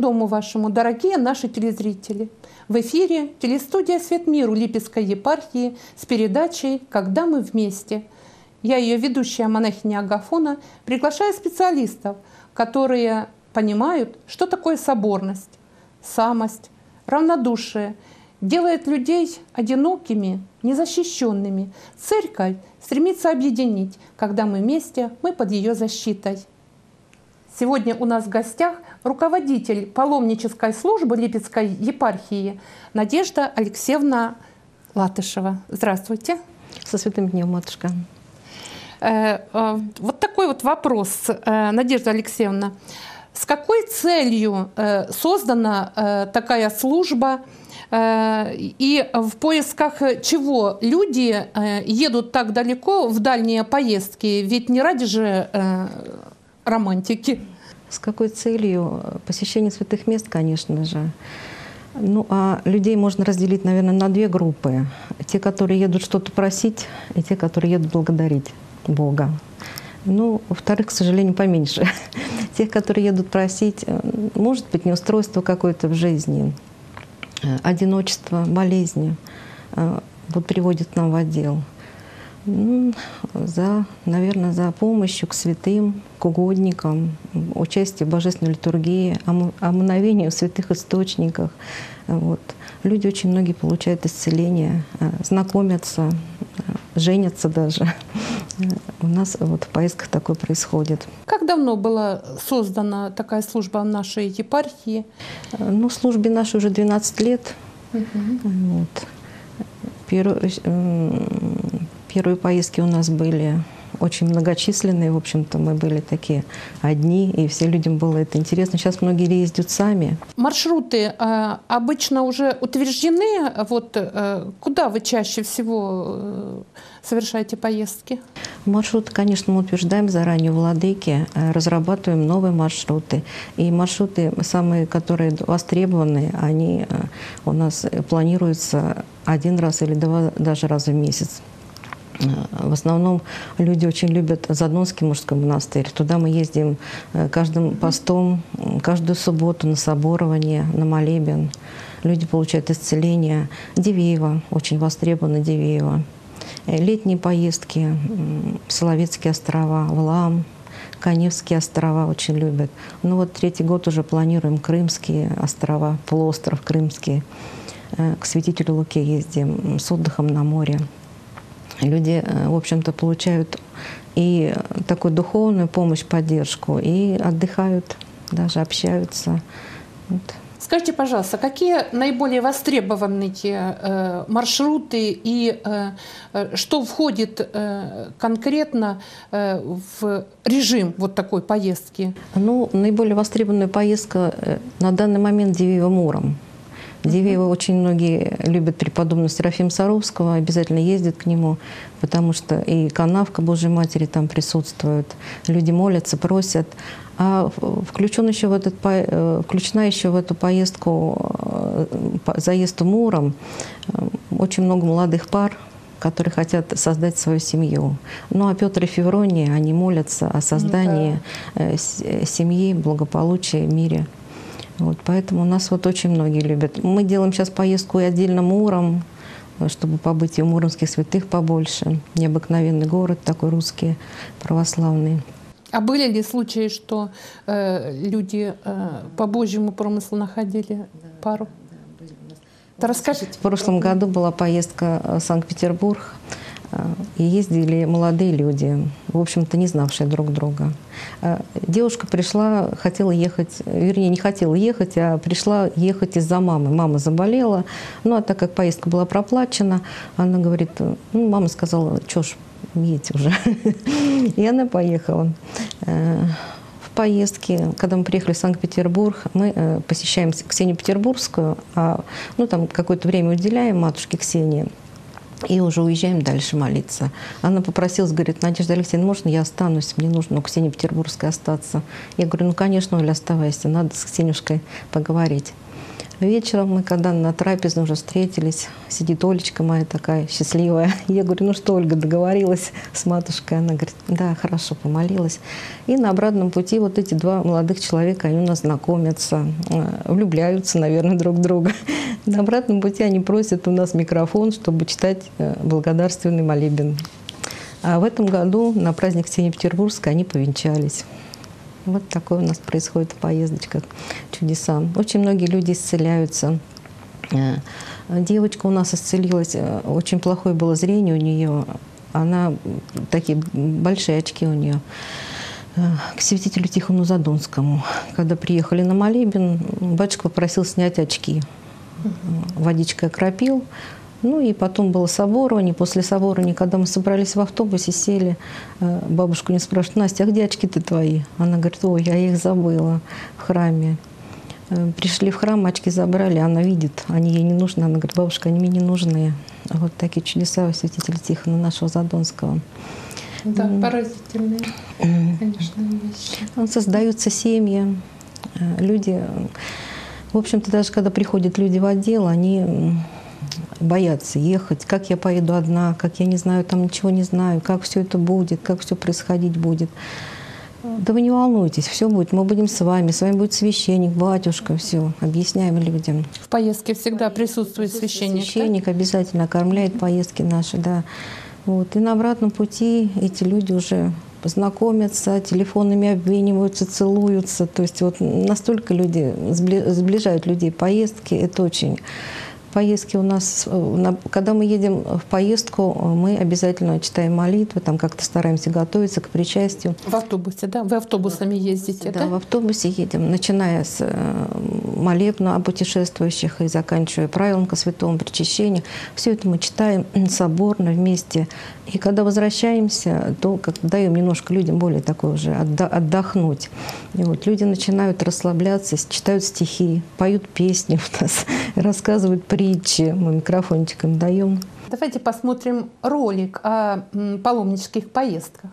дому вашему, дорогие наши телезрители! В эфире телестудия «Свет миру» Липецкой епархии с передачей «Когда мы вместе». Я, ее ведущая монахиня Агафона, приглашаю специалистов, которые понимают, что такое соборность, самость, равнодушие, делает людей одинокими, незащищенными. Церковь стремится объединить. Когда мы вместе, мы под ее защитой. Сегодня у нас в гостях руководитель паломнической службы Липецкой епархии Надежда Алексеевна Латышева. Здравствуйте. Со святым днем, матушка. Вот такой вот вопрос, Надежда Алексеевна. С какой целью создана такая служба и в поисках чего люди едут так далеко в дальние поездки? Ведь не ради же романтики. С какой целью? Посещение святых мест, конечно же. Ну, а людей можно разделить, наверное, на две группы. Те, которые едут что-то просить, и те, которые едут благодарить Бога. Ну, вторых, к сожалению, поменьше. Тех, которые едут просить, может быть, неустройство какое-то в жизни, одиночество, болезни, вот приводит к нам в отдел. Наверное, за помощью к святым, к угодникам, участие в божественной литургии, омовению в святых источниках. Вот. Люди очень многие получают исцеление, знакомятся, женятся даже. У нас вот в поездках такое происходит. Как давно была создана такая служба в нашей епархии? Ну, службе нашей уже 12 лет. Вот. Первые поездки у нас были очень многочисленные. В общем-то, мы были такие одни, и всем людям было это интересно. Сейчас многие ездят сами. Маршруты обычно уже утверждены. Вот куда вы чаще всего совершаете поездки? Маршруты, конечно, мы утверждаем заранее у владыки, разрабатываем новые маршруты. И маршруты, самые, которые востребованы, они у нас планируются один раз или два даже раза в месяц. В основном люди очень любят Задонский мужской монастырь. Туда мы ездим каждым постом, каждую субботу на соборование, на молебен. Люди получают исцеление. Дивеево, очень востребовано Дивеево. Летние поездки, Соловецкие острова, Валаам, Каневские острова очень любят. Ну вот третий год уже планируем Крымские острова, полуостров Крымский. К святителю Луке ездим с отдыхом на море. Люди, в общем-то, получают и такую духовную помощь, поддержку, и отдыхают, даже общаются. Вот. Скажите, пожалуйста, какие наиболее востребованные маршруты и что входит конкретно в режим вот такой поездки? Ну, наиболее востребованная поездка на данный момент Дивеево-Муром. Дивеево очень многие любят преподобного Серафима Саровского, обязательно ездят к нему, потому что и канавка Божьей Матери там присутствует. Люди молятся, просят. А включена еще в эту поездку заезд Муром очень много молодых пар, которые хотят создать свою семью. Ну а Петр и Феврония, они молятся о создании семьи, благополучия, мире. Вот, поэтому у нас вот очень многие любят. Мы делаем сейчас поездку и отдельно Муром, чтобы побыть и у муромских святых побольше. Необыкновенный город такой русский, православный. А были ли случаи, что люди по Божьему промыслу находили пару? Да, расскажите. В прошлом году была поездка в Санкт-Петербург, и ездили молодые люди, в общем-то, не знавшие друг друга. Девушка пришла, хотела ехать, вернее, не хотела ехать, а пришла ехать из-за мамы. Мама заболела, ну а так как поездка была проплачена, она говорит, ну, мама сказала, что ж, едь уже. И она поехала. В поездке, когда мы приехали в Санкт-Петербург, мы посещаем Ксению Петербургскую, ну там какое-то время уделяем матушке Ксении, и уже уезжаем дальше молиться. Она попросилась, говорит, Надежда Алексеевна, можно я останусь? Мне нужно у Ксении Петербургской остаться. Я говорю, ну, конечно, Оля, оставайся, надо с Ксенюшкой поговорить. Вечером мы, когда на трапезу уже встретились, сидит Олечка моя такая счастливая. Я говорю, ну что, Ольга, договорилась с матушкой? Она говорит, да, хорошо, помолилась. И на обратном пути вот эти два молодых человека, они у нас знакомятся, влюбляются, наверное, друг в друга. На обратном пути они просят у нас микрофон, чтобы читать благодарственный молебен. А в этом году на праздник Ксении Петербургской они повенчались. Вот такое у нас происходит в поездочках, чудеса. Очень многие люди исцеляются. Девочка у нас исцелилась, очень плохое было зрение у нее. Она, такие большие очки у нее. К святителю Тихону Задонскому. Когда приехали на молебен, батюшка попросил снять очки. Водичкой окропил. Ну и потом было соборование. После соборования, когда мы собрались в автобусе, сели, бабушку не спрашивают, Настя, а где очки-то твои? Она говорит, ой, я их забыла в храме. Пришли в храм, очки забрали, она видит, они ей не нужны. Она говорит, бабушка, они мне не нужны. Вот такие чудеса у святителя Тихона нашего Задонского. Да, поразительные, конечно, вещи. Создаются семьи, люди. В общем-то, даже когда приходят люди в отдел, они боятся ехать. Как я поеду одна, как я не знаю, там ничего не знаю, как все это будет, как все происходить будет. Да вы не волнуйтесь, все будет, мы будем с вами будет священник, батюшка, все, объясняем людям. В поездке всегда присутствует священник. Священник, да? Обязательно окормляет поездки наши, да. Вот. И на обратном пути эти люди уже знакомятся, телефонами обмениваются, целуются. То есть вот настолько люди сближают людей поездки, это очень... Поездки у нас, когда мы едем в поездку, мы обязательно читаем молитвы, там как-то стараемся готовиться к причастию. В автобусе, да? Вы автобусами ездите, да? Да, в автобусе едем, начиная с молебна о путешествующих и заканчивая правилом ко святому причащению. Все это мы читаем соборно вместе. И когда возвращаемся, то даем немножко людям более такое уже отдохнуть. И вот люди начинают расслабляться, читают стихи, поют песни у нас, рассказывают притчи, мы микрофончиком даем. Давайте посмотрим ролик о паломнических поездках.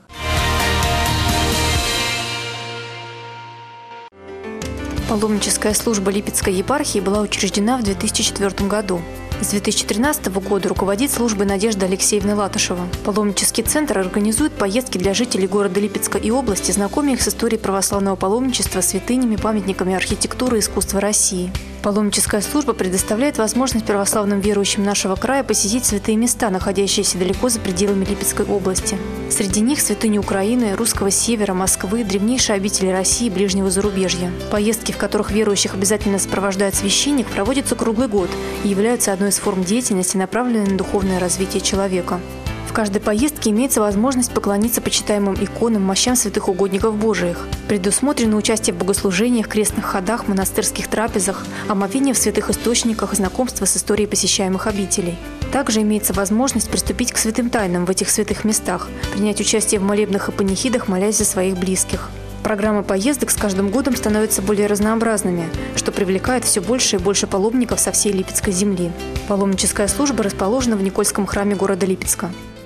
Паломническая служба Липецкой епархии была учреждена в 2004 году. С 2013 года руководит службой Надежда Алексеевна Латышева. Паломнический центр организует поездки для жителей города Липецка и области, знакомя их с историей православного паломничества, святынями, памятниками архитектуры и искусства России. Паломническая служба предоставляет возможность православным верующим нашего края посетить святые места, находящиеся далеко за пределами Липецкой области. Среди них святыни Украины, Русского Севера, Москвы, древнейшие обители России и ближнего зарубежья. Поездки, в которых верующих обязательно сопровождает священник, проводятся круглый год и являются одной из форм деятельности, направленной на духовное развитие человека. В каждой поездке имеется возможность поклониться почитаемым иконам, мощам святых угодников Божиих. Предусмотрено участие в богослужениях, крестных ходах, монастырских трапезах, омовение в святых источниках и знакомство с историей посещаемых обителей. Также имеется возможность приступить к святым тайнам в этих святых местах, принять участие в молебнах и панихидах, молясь за своих близких. Программа поездок с каждым годом становится более разнообразными, что привлекает все больше и больше паломников со всей Липецкой земли. Паломническая служба расположена в Никольском храме города Липецка.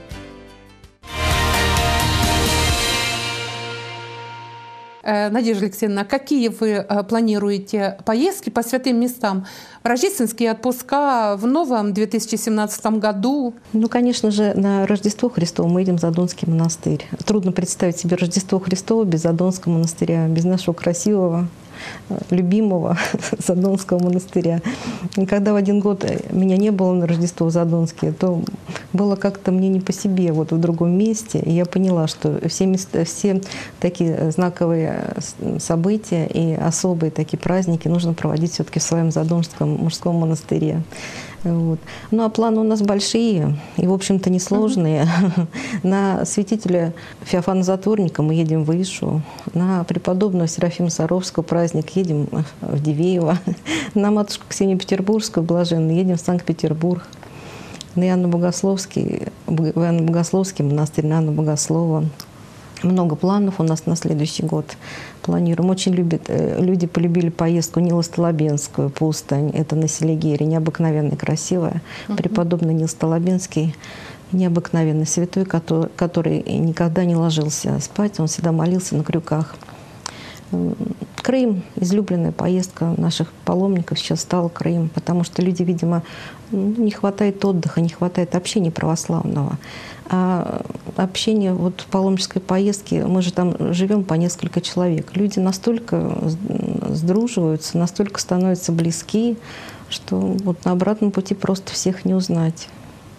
Надежда Алексеевна, какие вы планируете поездки по святым местам? Рождественские отпуска в новом 2017 году? Ну, конечно же, на Рождество Христово мы едем в Задонский монастырь. Трудно представить себе Рождество Христово без Задонского монастыря, без нашего красивого, любимого Задонского монастыря. И когда в один год меня не было на Рождество в Задонске, то было как-то мне не по себе вот в другом месте. И я поняла, что все такие знаковые события и особые такие праздники нужно проводить все-таки в своем Задонском мужском монастыре. Вот. Ну а планы у нас большие и, в общем-то, несложные. На святителя Феофана Затворника мы едем в Ишу, на преподобного Серафима Саровского праздник едем в Дивеево, на матушку Ксению Петербургскую блаженную едем в Санкт-Петербург, на Иоанна-Богословский монастырь, на Иоанна Богослова. Много планов у нас на следующий год планируем. Очень люди полюбили поездку Нило-Столобенскую, Пустань. Это на Селигере, необыкновенно красивая. Преподобный Нил Столобенский, необыкновенный святой, который никогда не ложился спать, он всегда молился на крюках. Крым, излюбленная поездка наших паломников сейчас стала Крым, потому что люди, видимо, не хватает отдыха, не хватает общения православного. А общение вот в паломнической поездке, мы же там живем по несколько человек. Люди настолько сдруживаются, настолько становятся близки, что вот на обратном пути просто всех не узнать.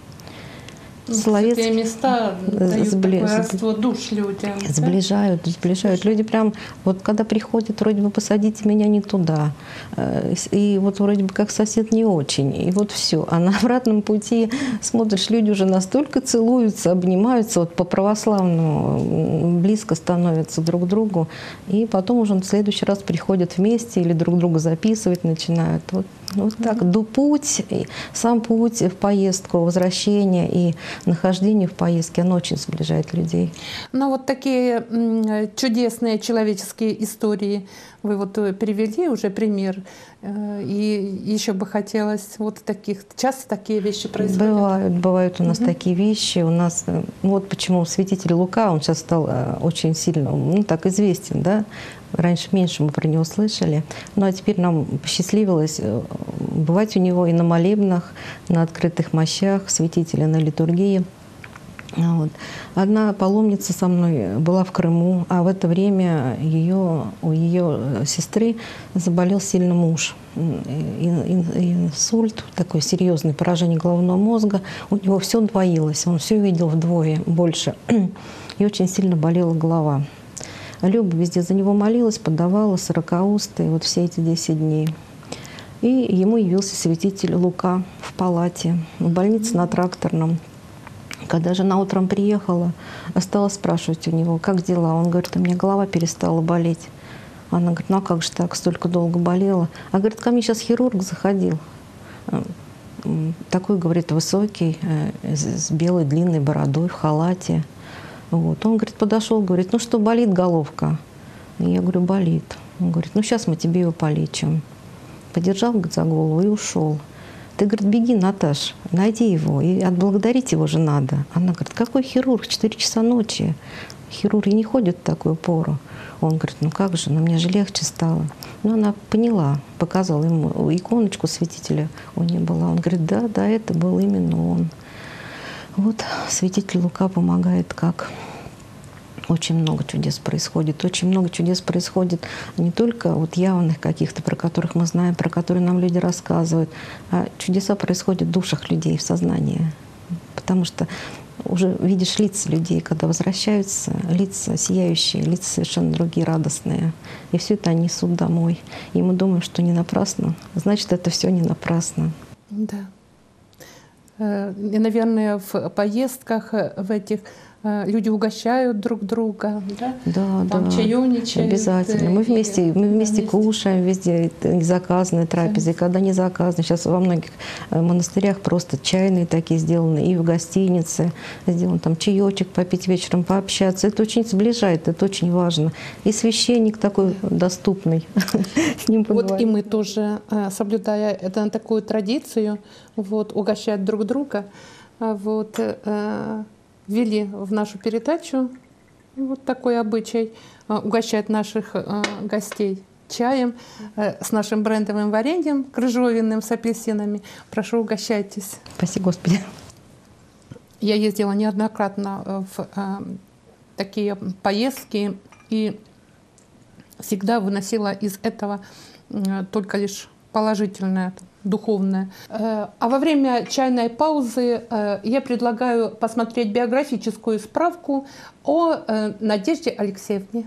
Эти места дают такое родство душ людям. Сближают. Люди прям, вот когда приходят, вроде бы посадите меня не туда. И вот вроде бы как сосед не очень. И вот все. А на обратном пути смотришь, люди уже настолько целуются, обнимаются, вот по-православному близко становятся друг к другу. И потом уже в следующий раз приходят вместе или друг друга записывать начинают. Вот так. Сам путь в поездку, возвращение и нахождение в поездке, оно очень сближает людей. Ну вот такие чудесные человеческие истории вы вот привели уже пример. И еще бы хотелось вот таких, часто такие вещи происходят? Бывают у нас такие вещи. У нас, вот почему святитель Лука, он сейчас стал очень сильно, так известен, да? Раньше меньше мы про него слышали. Ну а теперь нам посчастливилось бывать у него и на молебнах, на открытых мощах, святителя на литургии. Вот. Одна паломница со мной была в Крыму, а в это время у ее сестры заболел сильно муж. Инсульт, такое серьезное поражение головного мозга. У него все двоилось, он все видел вдвое больше. И очень сильно болела голова. Люба везде за него молилась, подавала сорокаустые вот все эти 10 дней. И ему явился святитель Лука в палате, в больнице на Тракторном. Когда жена утром приехала, стала спрашивать у него, как дела. Он говорит, у меня голова перестала болеть. Она говорит, ну а как же так, столько долго болела? А говорит, ко мне сейчас хирург заходил. Такой, говорит, высокий, с белой длинной бородой, в халате. Вот. Он, говорит, подошел, говорит, ну что, болит головка? И я говорю, болит. Он говорит, ну сейчас мы тебе его полечим. Подержал, говорит, за голову и ушел. Ты, говорит, беги, Наташ, найди его, и отблагодарить его же надо. Она говорит, какой хирург, 4 часа ночи. Хирурги не ходят в такую пору. Он говорит, ну как же, мне же легче стало. Ну она поняла, показала ему иконочку святителя у нее была. Он говорит, да, это был именно он. Вот святитель Лука помогает, как очень много чудес происходит. Очень много чудес происходит не только вот явных каких-то, про которых мы знаем, про которые нам люди рассказывают, а чудеса происходят в душах людей, в сознании. Потому что уже видишь лица людей, когда возвращаются, лица сияющие, лица совершенно другие, радостные. И все это они несут домой. И мы думаем, что не напрасно. Значит, это все не напрасно. Да. И, наверное, в поездках в этих люди угощают друг друга, да? Там чаёничают. Обязательно. Мы вместе кушаем, везде заказанные трапезы, когда не заказаны. Сейчас во многих монастырях просто чайные такие сделаны, и в гостинице сделан там чаечек попить вечером, пообщаться. Это очень сближает, это очень важно. И священник такой доступный, с ним поговорить. Вот и мы тоже, соблюдая такую традицию, вот, угощать друг друга, вот, ввели в нашу передачу вот такой обычай угощать наших гостей чаем с нашим брендовым вареньем крыжовенным с апельсинами. Прошу, угощайтесь. Спасибо, Господи. Я ездила неоднократно в такие поездки и всегда выносила из этого только лишь положительное, духовное. А во время чайной паузы я предлагаю посмотреть биографическую справку о Надежде Алексеевне.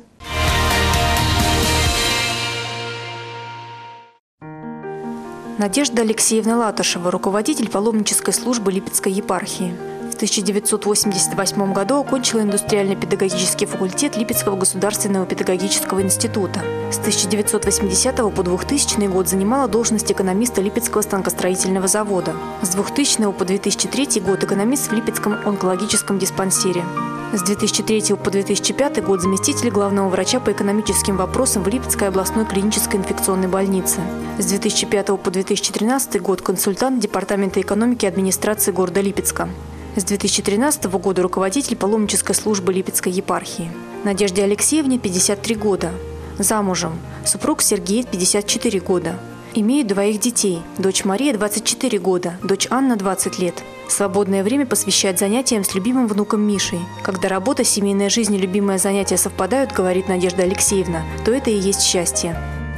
Надежда Алексеевна Латышева, руководитель паломнической службы Липецкой епархии. В 1988 году окончила индустриально-педагогический факультет Липецкого государственного педагогического института. С 1980 по 2000 год занимала должность экономиста Липецкого станкостроительного завода. С 2000 по 2003 год экономист в Липецком онкологическом диспансере. С 2003 по 2005 год заместитель главного врача по экономическим вопросам в Липецкой областной клинической инфекционной больнице. С 2005 по 2013 год консультант Департамента экономики и администрации города Липецка. С 2013 года руководитель паломнической службы Липецкой епархии. Надежде Алексеевне 53 года. Замужем. Супруг Сергей 54 года. Имеют двоих детей. Дочь Мария 24 года, дочь Анна 20 лет. Свободное время посвящает занятиям с любимым внуком Мишей. Когда работа, семейная жизнь и любимое занятие совпадают, говорит Надежда Алексеевна, то это и есть счастье.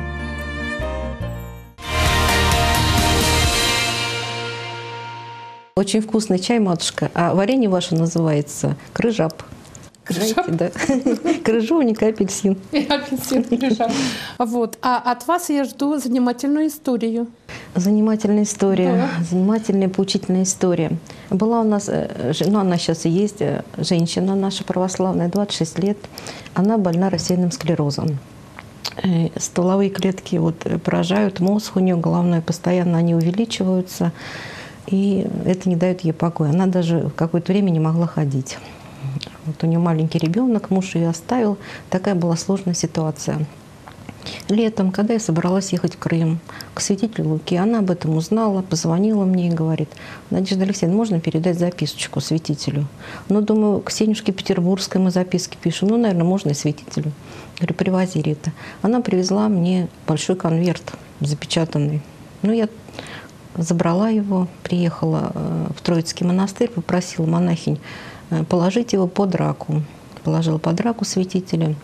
Очень вкусный чай, матушка. А варенье ваше называется крыжап. Крыжап? Знаете, да. Крыжовник и апельсин. И апельсин, крыжап. Вот. А от вас я жду занимательную историю. Занимательная история, Да. занимательная, поучительная история. Была у нас, ну она сейчас и есть, женщина наша православная, 26 лет. Она больна рассеянным склерозом. Стволовые клетки вот поражают мозг у нее, головной постоянно они увеличиваются. И это не дает ей покоя. Она даже какое-то время не могла ходить. Вот у нее маленький ребенок, муж ее оставил. Такая была сложная ситуация. Летом, когда я собралась ехать в Крым к святителю Луки, она об этом узнала, позвонила мне и говорит: Надежда Алексеевна, можно передать записочку святителю? Ну, думаю, Ксенюшке Петербургской мы записки пишем. Ну, наверное, можно и святителю. Говорю, привози, Рита. Она привезла мне большой конверт запечатанный. Ну, я забрала его, приехала в Троицкий монастырь, попросила монахинь положить его под раку. Положила под раку святителя,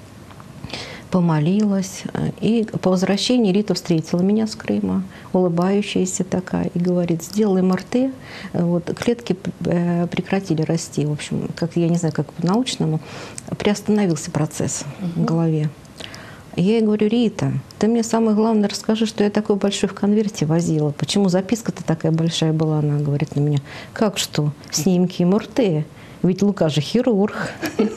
помолилась. И по возвращении Рита встретила меня с Крыма, улыбающаяся такая, и говорит: сделай МРТ. Вот, клетки прекратили расти. В общем, как я не знаю, как по-научному, приостановился процесс в голове. Я ей говорю: Рита, ты мне самое главное расскажи, что я такой большой в конверте возила. Почему записка-то такая большая была? Она говорит на меня: как что? Снимки МРТ. Ведь Лука же хирург.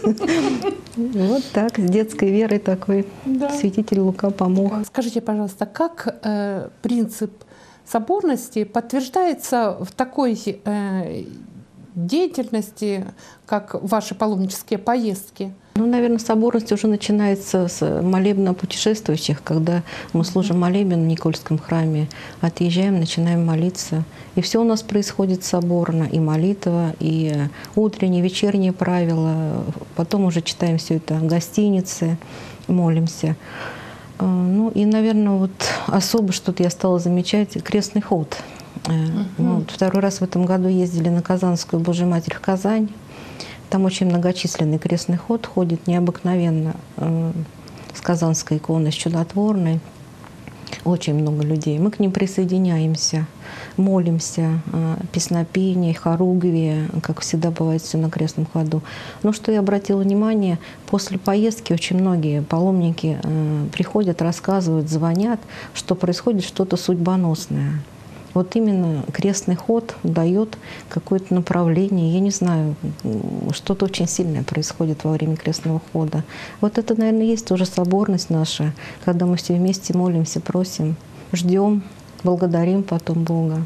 Вот так, с детской верой такой святитель Лука помог. Скажите, пожалуйста, как принцип соборности подтверждается в такой деятельности, как ваши паломнические поездки? Ну, наверное, соборность уже начинается с молебна путешествующих, когда мы служим молебен в Никольском храме, отъезжаем, начинаем молиться. И все у нас происходит соборно, и молитва, и утренние, вечерние правила. Потом уже читаем все это в гостинице, молимся. Ну и, наверное, вот особо что-то я стала замечать — крестный ход. Вот, второй раз в этом году ездили на Казанскую Божию Матерь в Казань. Там очень многочисленный крестный ход ходит, необыкновенно, с Казанской иконой, с чудотворной. Очень много людей. Мы к ним присоединяемся, молимся, песнопение, хоругвие, как всегда бывает все на крестном ходу. Но что я обратила внимание, после поездки очень многие паломники приходят, рассказывают, звонят, что происходит что-то судьбоносное. Вот именно крестный ход дает какое-то направление. Я не знаю, что-то очень сильное происходит во время крестного хода. Вот это, наверное, есть тоже соборность наша, когда мы все вместе молимся, просим, ждем, благодарим потом Бога.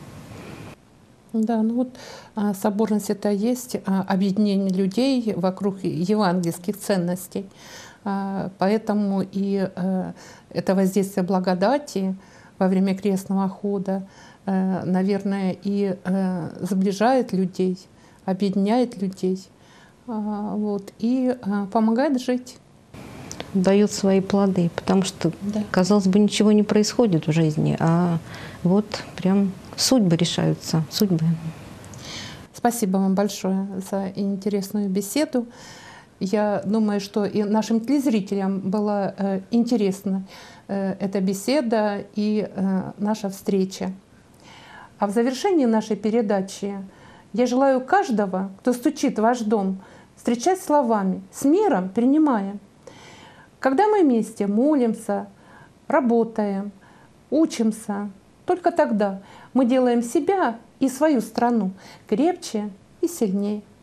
Да, ну вот соборность — это есть объединение людей вокруг евангельских ценностей. Поэтому и это воздействие благодати во время крестного хода, наверное, и сближает людей, объединяет людей, вот, и помогает жить. Дает свои плоды, потому что, казалось бы, ничего не происходит в жизни, а вот прям судьбы решаются, судьбы. Спасибо вам большое за интересную беседу. Я думаю, что и нашим телезрителям была интересна эта беседа и наша встреча. А в завершении нашей передачи я желаю каждого, кто стучит в ваш дом, встречать словами: «С миром принимаем». Когда мы вместе молимся, работаем, учимся, только тогда мы делаем себя и свою страну крепче и сильнее.